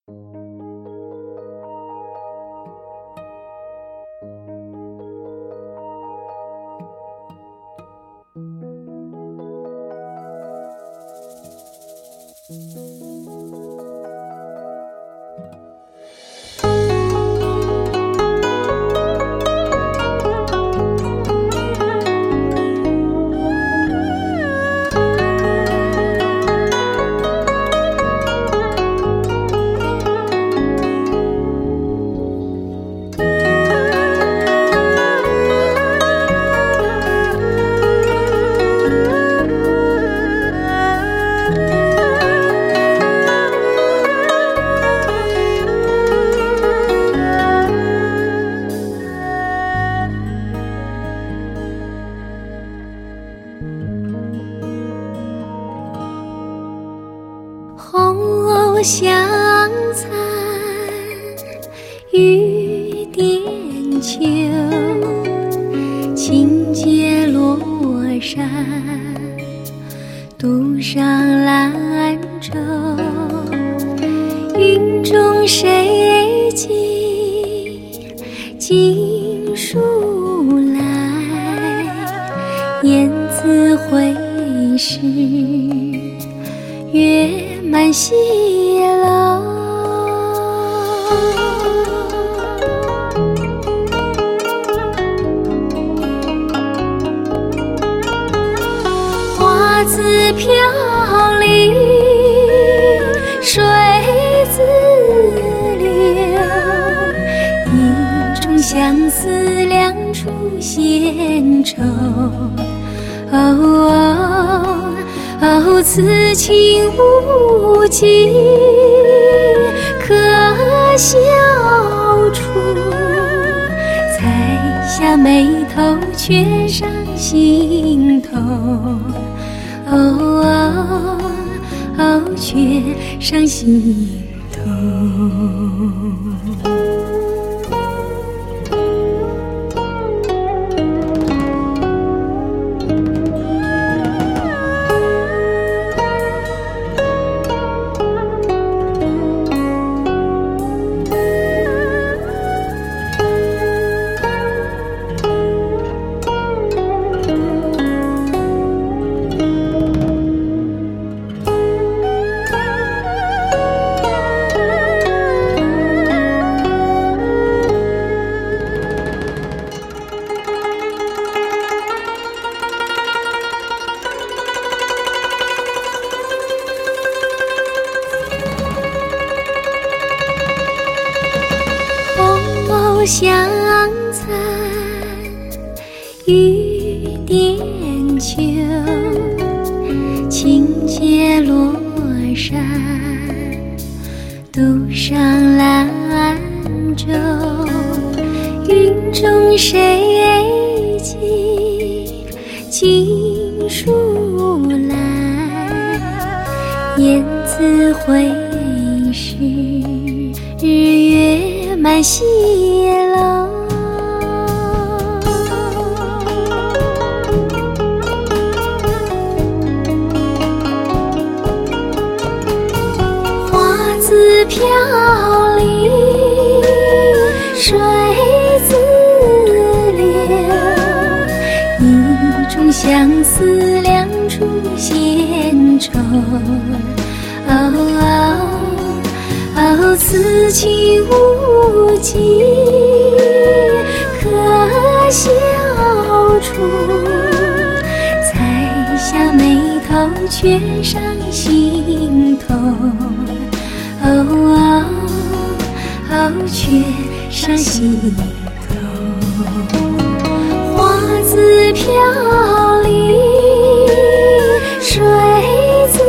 红香残，雨点秋，轻解罗衫，渡上兰舟。云中谁寄锦书来？雁字回时，月满西楼。花自飘零，水自流，一种相思两处闲愁。此情无计可消除，才下眉头却上心头。却上心头。香残，雨点秋，轻解罗衫，渡上兰舟。云中谁寄锦书来？雁字回时，日月满西楼。花自飘零，水自流，一种相思两处闲愁。此情无计可消除，才下眉头却上心头。却上心头。花自飘零，水自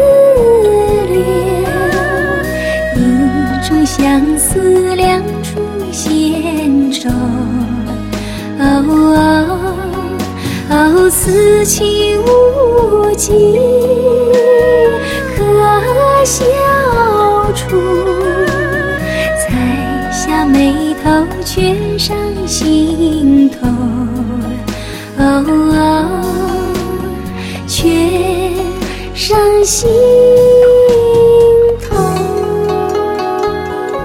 相思两处闲愁。此情无计可消除，才下眉头却上心头。却上心头。